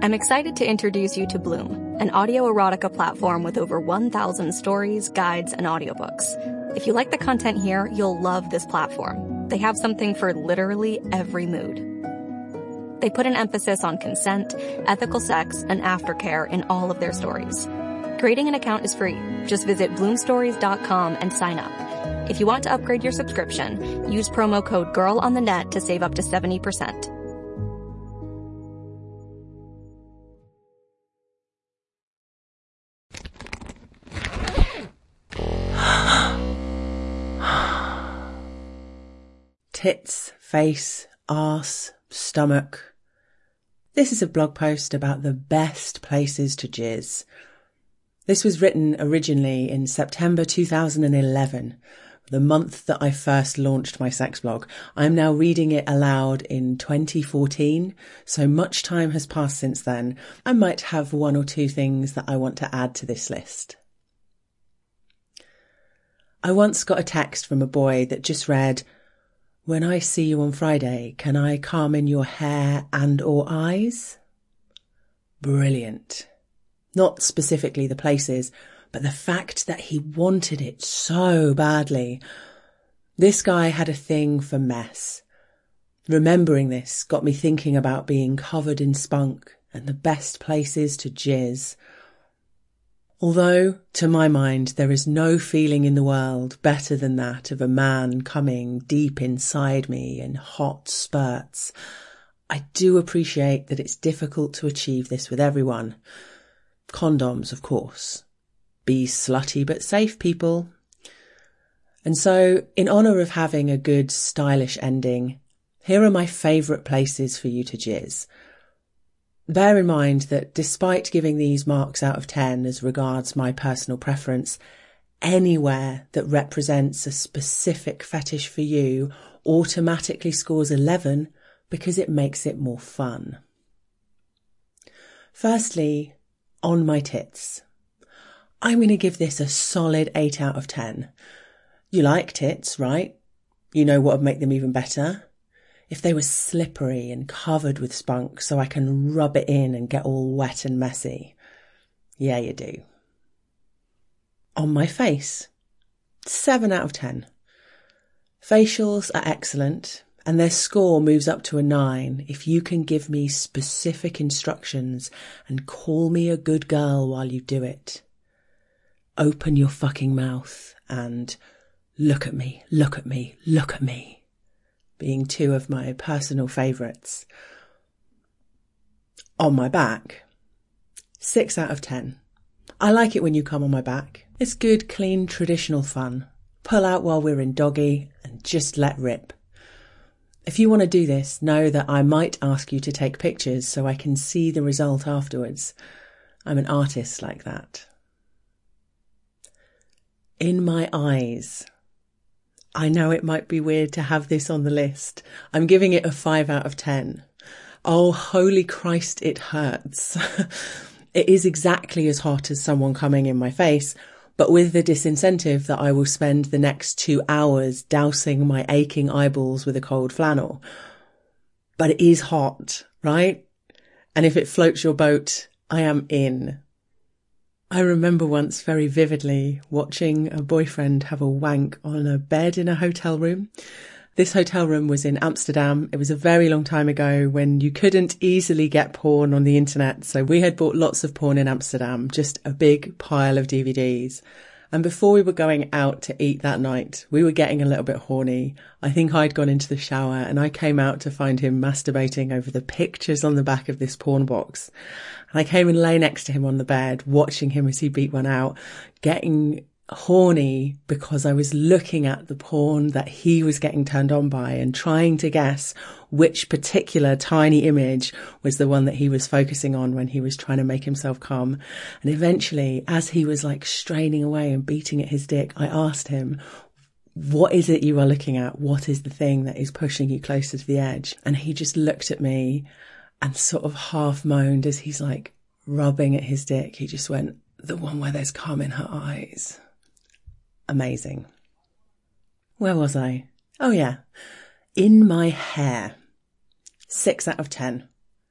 I'm excited to introduce you to Bloom, an audio erotica platform with over 1,000 stories, guides, and audiobooks. If you like the content here, you'll love this platform. They have something for literally every mood. They put an emphasis on consent, ethical sex, and aftercare in all of their stories. Creating an account is free. Just visit bloomstories.com and sign up. If you want to upgrade your subscription, use promo code GIRLONTHENET to save up to 70%. Tits, face, arse, stomach. This is a blog post about the best places to jizz. This was written originally in September 2011, the month that I first launched my sex blog. I'm now reading it aloud in 2014, so much time has passed since then. I might have one or two things that I want to add to this list. I once got a text from a boy that just read, "When I see you on Friday, can I calm in your hair and or eyes?" Brilliant. Not specifically the places, but the fact that he wanted it so badly. This guy had a thing for mess. Remembering this got me thinking about being covered in spunk and the best places to jizz. Although, to my mind, there is no feeling in the world better than that of a man coming deep inside me in hot spurts, I do appreciate that it's difficult to achieve this with everyone. Condoms, of course. Be slutty but safe, people. And so, in honour of having a good, stylish ending, here are my favourite places for you to jizz. Bear in mind that despite giving these marks out of 10 as regards my personal preference, anywhere that represents a specific fetish for you automatically scores 11 because it makes it more fun. Firstly, on my tits. I'm going to give this a solid 8 out of 10. You like tits, right? You know what would make them even better? If they were slippery and covered with spunk so I can rub it in and get all wet and messy. Yeah, you do. On my face. 7 out of 10. Facials are excellent, and their score moves up to a 9 if you can give me specific instructions and call me a good girl while you do it. Open your fucking mouth and look at me, look at me, look at me. Being 2 of my personal favourites. On my back. 6 out of 10. I like it when you come on my back. It's good, clean, traditional fun. Pull out while we're in doggy and just let rip. If you want to do this, know that I might ask you to take pictures so I can see the result afterwards. I'm an artist like that. In my eyes. I know it might be weird to have this on the list. I'm giving it a 5 out of 10. Oh, holy Christ, it hurts. It is exactly as hot as someone coming in my face, but with the disincentive that I will spend the next 2 hours dousing my aching eyeballs with a cold flannel. But it is hot, right? And if it floats your boat, I am in. I remember once very vividly watching a boyfriend have a wank on a bed in a hotel room. This hotel room was in Amsterdam. It was a very long time ago when you couldn't easily get porn on the internet. So we had bought lots of porn in Amsterdam, just a big pile of DVDs. And before we were going out to eat that night, we were getting a little bit horny. I think I'd gone into the shower and I came out to find him masturbating over the pictures on the back of this porn box. And I came and lay next to him on the bed, watching him as he beat one out, getting horny because I was looking at the porn that he was getting turned on by and trying to guess which particular tiny image was the one that he was focusing on when he was trying to make himself come. And eventually, as he was like straining away and beating at his dick, I asked him, "What is it you are looking at? What is the thing that is pushing you closer to the edge?" And he just looked at me and sort of half moaned as he's like rubbing at his dick. He just went, "The one where there's cum in her eyes." Amazing. Where was I? Oh yeah. In my hair. 6 out of 10.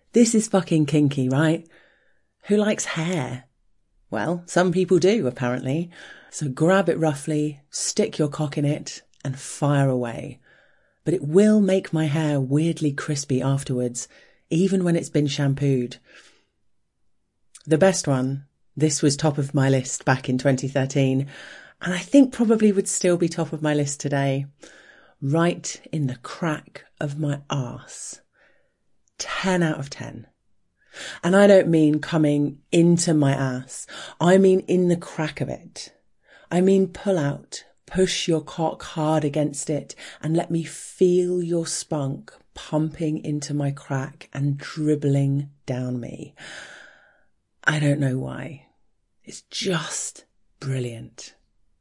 This is fucking kinky, right? Who likes hair? Well, some people do, apparently. So grab it roughly, stick your cock in it, and fire away. But it will make my hair weirdly crispy afterwards, even when it's been shampooed. The best one, this was top of my list back in 2013, and I think probably would still be top of my list today. Right in the crack of my arse. 10 out of 10. And I don't mean coming into my ass. I mean in the crack of it. I mean pull out, push your cock hard against it and let me feel your spunk pumping into my crack and dribbling down me. I don't know why. It's just brilliant.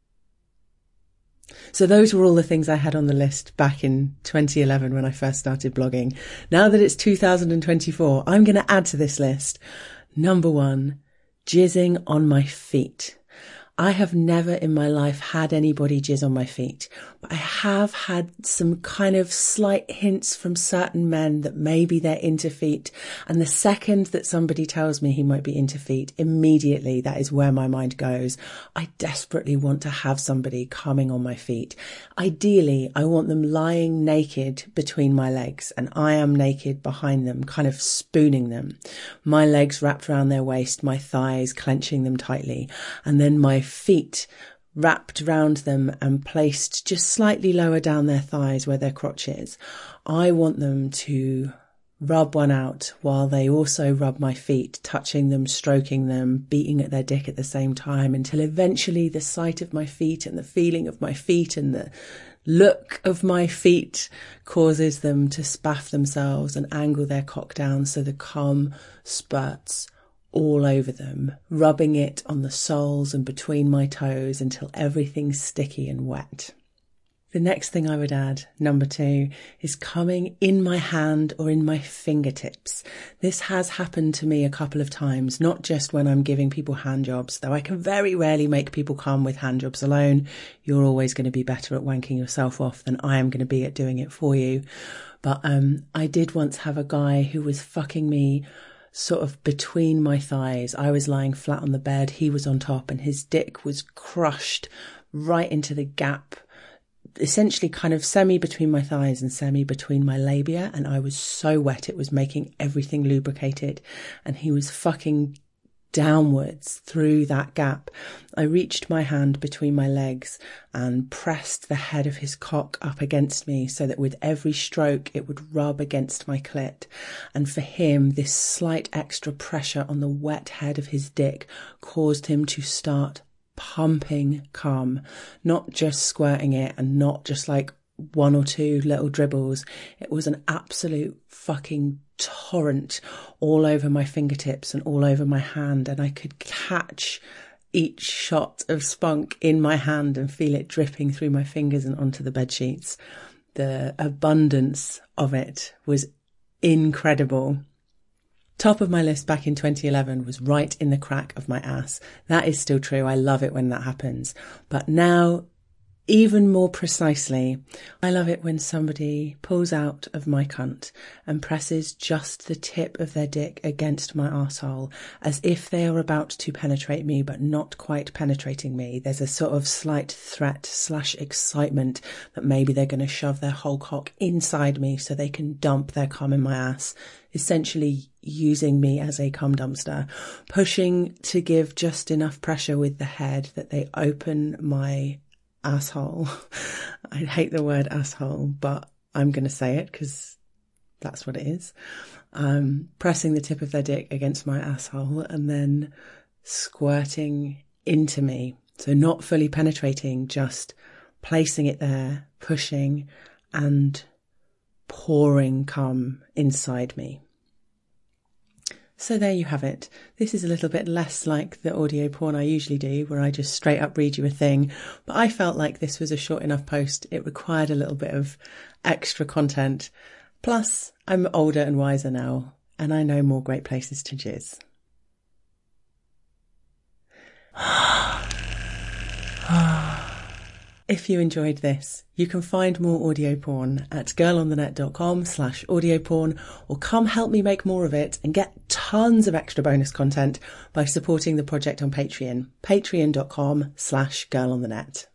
So those were all the things I had on the list back in 2011 when I first started blogging. Now that it's 2024, I'm going to add to this list. Number 1, jizzing on my feet. I have never in my life had anybody jizz on my feet, but I have had some kind of slight hints from certain men that maybe they're into feet. And the second that somebody tells me he might be into feet, immediately that is where my mind goes. I desperately want to have somebody coming on my feet. Ideally, I want them lying naked between my legs and I am naked behind them, kind of spooning them. My legs wrapped around their waist, my thighs clenching them tightly, and then my feet wrapped round them and placed just slightly lower down their thighs where their crotch is. I want them to rub one out while they also rub my feet, touching them, stroking them, beating at their dick at the same time, until eventually the sight of my feet and the feeling of my feet and the look of my feet causes them to spaff themselves and angle their cock down so the cum spurts all over them, rubbing it on the soles and between my toes until everything's sticky and wet. The next thing I would add, number 2, is coming in my hand or in my fingertips. This has happened to me a couple of times, not just when I'm giving people hand jobs, though I can very rarely make people come with hand jobs alone. You're always going to be better at wanking yourself off than I am going to be at doing it for you. But I did once have a guy who was fucking me sort of between my thighs. I was lying flat on the bed, he was on top, and his dick was crushed right into the gap, essentially kind of semi between my thighs and semi between my labia, and I was so wet it was making everything lubricated, and he was fucking downwards through that gap. I reached my hand between my legs and pressed the head of his cock up against me so that with every stroke it would rub against my clit. And for him, this slight extra pressure on the wet head of his dick caused him to start pumping cum, not just squirting it and not just like 1 or 2 little dribbles. It was an absolute fucking torrent all over my fingertips and all over my hand, and I could catch each shot of spunk in my hand and feel it dripping through my fingers and onto the bed sheets. The abundance of it was incredible. Top of my list back in 2011 was right in the crack of my ass. That is still true. I love it when that happens. But now, even more precisely, I love it when somebody pulls out of my cunt and presses just the tip of their dick against my arsehole, as if they are about to penetrate me, but not quite penetrating me. There's a sort of slight threat/excitement that maybe they're going to shove their whole cock inside me so they can dump their cum in my ass, essentially using me as a cum dumpster, pushing to give just enough pressure with the head that they open my asshole. I hate the word asshole, but I'm going to say it because that's what it is. Pressing the tip of their dick against my asshole and then squirting into me. So not fully penetrating, just placing it there, pushing and pouring cum inside me. So there you have it. This is a little bit less like the audio porn I usually do, where I just straight up read you a thing. But I felt like this was a short enough post. It required a little bit of extra content. Plus, I'm older and wiser now, and I know more great places to jizz. If you enjoyed this, you can find more audio porn at girlonthenet.com/audioporn, or come help me make more of it and get tons of extra bonus content by supporting the project on Patreon, patreon.com/girlonthenet.